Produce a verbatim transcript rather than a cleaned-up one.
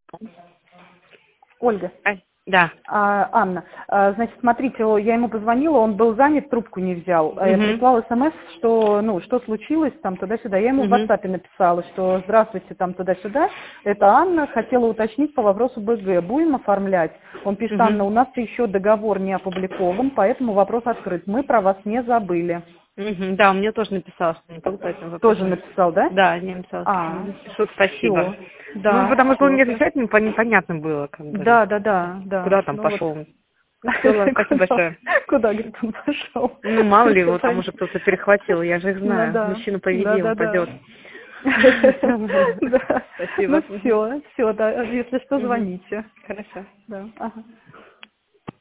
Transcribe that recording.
Ольга. А, да. А, Анна, а, значит, смотрите, о, я ему позвонила, он был занят, трубку не взял. А я Мгм. прислала смс, что, ну, что случилось, там, туда-сюда. Я ему в Мгм. WhatsApp написала, что здравствуйте, там, туда-сюда. Это Анна, хотела уточнить по вопросу БГ. Будем оформлять? Он пишет: Мгм. Анна, у нас еще договор не опубликован, поэтому вопрос открыт. Мы про вас не забыли. Мгм. Да, он мне тоже написал, что не был по этому Тоже вопросу. написал, да? Да, я написала, что А, напишу, спасибо. все. Ну, Да, потому что он все. не отвечает, непон- непонятно было, как бы, Да, да, да, да. куда там Ну вот. пошел. Ну, все, ладно, спасибо Куда, большое. куда, говорит, он пошел? Ну, мало ли его там уже кто-то перехватил, я же их Ну знаю. да, Мужчину да, поведи, да, он да. пойдет. Да. Ну Спасибо. Мгм. все, все, да. Если что, Мгм. звоните. Хорошо. Да. Ага.